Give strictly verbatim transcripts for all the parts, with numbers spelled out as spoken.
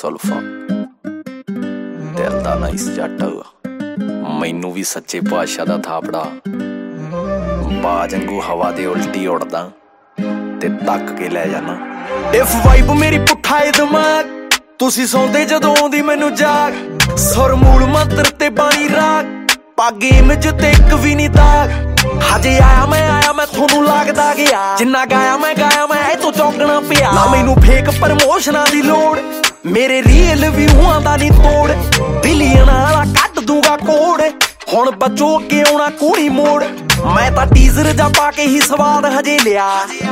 ਸੁਲਫਾ ਦਿਲ ਦਾ ਨਾਈਸ ਜੱਟ ਮੈਨੂੰ ਵੀ ਸੱਚੇ ਪਾਤਸ਼ਾਹ ਦਾ ਥਾਪੜਾ ਬਾਜ ਵਾਂਗੂ ਹਵਾ ਦੇ ਉਲਟੀ ਉੜਦਾ ਤੇ ਤੱਕ ਕੇ ਲੈ ਜਾਣਾ। ਇਫ ਵਾਈਬ ਮੇਰੀ ਪੁੱਠਾ ਏ ਦਿਮਾਗ ਤੁਸੀਂ ਸੌਂਦੇ ਜਦੋਂ ਆਉਂਦੀ ਮੈਨੂੰ ਜਾਗ ਸੁਰ ਮੂਲ ਮੰਤਰ ਤੇ ਬਾਣੀ ਰਾਗ ਪਾ ਗੇਮ ਚ ਤੇ ਇੱਕ ਵੀ ਨੀ ਦਾਗ ਹਜੇ ਆਇਆ ਮੈਂ ਆਇਆ ਮੈਂ ਤੁਹਾਨੂੰ ਲੱਗਦਾ ਗਿਆ ਜਿੰਨਾ ਗਾਇਆ ਮੈਂ ਗਾਇਆ ਮੈਂ ਇਹ ਤੋਂ ਚੌਂਕਣਾ ਪਿਆ ਨਾ ਮੈਨੂੰ ਫੇਕ ਪ੍ਰਮੋਸ਼ਨਾਂ ਦੀ ਲੋੜ ਮੇਰੇ ਰੀਅਲ ਵਿਊਆਂ ਦਾ ਨੀ ਤੋੜ ਬਿਲੀਅਨਾਂ ਵਾਲਾ ਕੱਢ ਦੂੰਗਾ ਕੋਡ ਹੁਣ ਬੱਚੋ ਅੱਗੇ ਆਉਣਾ ਕੋਣੀ ਮੋੜ ਮੈਂ ਤਾਂ ਟੀਜ਼ਰ ਜਾ ਪਾ ਕੇ ਹੀ ਸਵਾਦ ਹਜੇ ਲਿਆ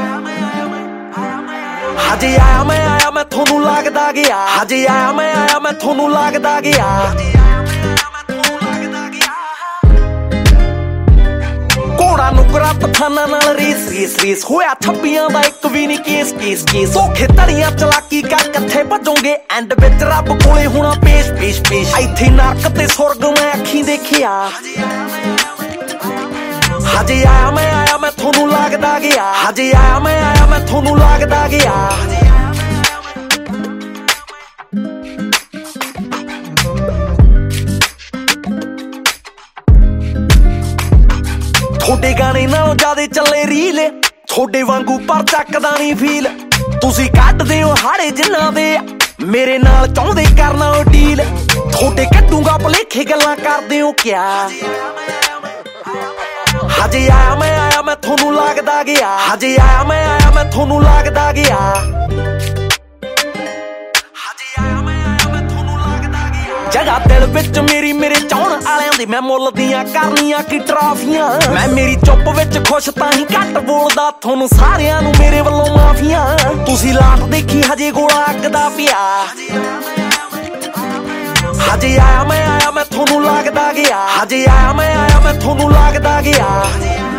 ਹਜੇ ਆਇਆ ਮੈਂ ਆਇਆ ਮੈਂ ਤੁਹਾਨੂੰ ਲੱਗਦਾ ਗਿਆ ਹਜੇ ਆਇਆ ਮੈਂ ਆਇਆ ਮੈਂ ਤੁਹਾਨੂੰ ਲੱਗਦਾ ਗਿਆ ਘੋੜਾ ਨੁਕਰਾ ਪਠਾਨਾਂ ਨਾਲ ਰੇਸ ਰੇਸ ਰੇਸ ਹੋਇਆ ਛੱਬੀਆਂ ਦਾ ਇੱਕ ਵੀ ਨੀ ਕੇਸ ਕੇਸ ਕੇਸ ਔਖੇ ਧੜੀਆਂ ਚਲਾਕੀ ਕਰ ਕਿੱਥੇ ਭਜੋਗੇ ਐਂਡ ਵਿੱਚ ਰੱਬ ਕੋਲੇ ਹੋਣਾ ਪੇਸ਼ ਪੇਸ਼ ਪੇਸ਼ ਇੱਥੇ ਨਰਕ ਤੇ ਸੁਰਗ ਮੈਂ ਅੱਖੀਂ ਦੇਖਿਆ ਹਜੇ ਆਇਆ ਮੈਂ ਆਇਆ ਮੈਂ ਤੁਹਾਨੂੰ ਲੱਗਦਾ ਗਿਆ ਹਜੇ ਆਇਆ ਮੈਂ ਆਇਆ ਮੈਂ ਤੁਹਾਨੂੰ ਲੱਗਦਾ ਗਿਆ ਥੋੜੇ ਗਾਣੇ ਨਾਲੋਂ ਜ਼ਿਆਦੇ ਚੱਲੇ ਰੀਲ ਥੋੜੇ ਵਾਂਗੂ ਪਰ ਚੱਕਦਾ ਨੀ ਫੀਲ ਤੁਸੀਂ ਕੱਢਦੇ ਹੋ ਹਾੜੇ ਜਿੰਨਾਂ ਦੇ ਮੇਰੇ ਨਾਲ ਚਾਹੁੰਦੇ ਕਰਨਾ ਉਹ ਡੀਲ ਥੋੜੇ ਕੱਢੂਗਾ ਭਲੇਖੇ ਗੱਲਾਂ ਕਰਦੇ ਹੋ ਕਿਆ ਹਜੇ ਆਇਆ ਮੈਂ ਆਇਆ ਮੈਂ ਤੁਹਾਨੂੰ ਲੱਗਦਾ ਗਿਆ ਹਜੇ ਆਇਆ ਮੈਂ ਆਇਆ ਮੈਂ ਤੁਹਾਨੂੰ ਲੱਗਦਾ ਗਿਆ ਜਗ੍ਹਾ ਦਿਲ ਵਿੱਚ ਮੇਰੀ ਮੇਰੇ ਚਾਹਣ ਵਾਲਿਆਂ ਦੀ ਮੈਂ ਮੁੱਲ ਦੀਆਂ ਕਰਨੀਆਂ ਕੀ ਟਰਾਫੀਆਂ ਮੈਂ ਮੇਰੀ ਚੁੱਪ ਵਿੱਚ ਖੁਸ਼ ਤਾਂ ਹੀ ਘੱਟ ਬੋਲਦਾ ਤੁਹਾਨੂੰ ਸਾਰਿਆਂ ਨੂੰ ਮੇਰੇ ਵੱਲੋਂ ਮਾਫੀਆਂ ਤੁਸੀਂ ਲਾਟ ਦੇਖੀ ਹਜੇ ਗੋਲਾ ਅੱਗ ਦਾ ਪਿਆ ਹਜੇ ਆਇਆ ਮੈਂ ਆਇਆ ਮੈਂ ਤੁਹਾਨੂੰ ਲੱਗਦਾ ਗਿਆ ਹਜੇ ਆਇਆ ਮੈਂ ਆਇਆ ਮੈਂ ਤੁਹਾਨੂੰ ਲੱਗਦਾ ਗਿਆ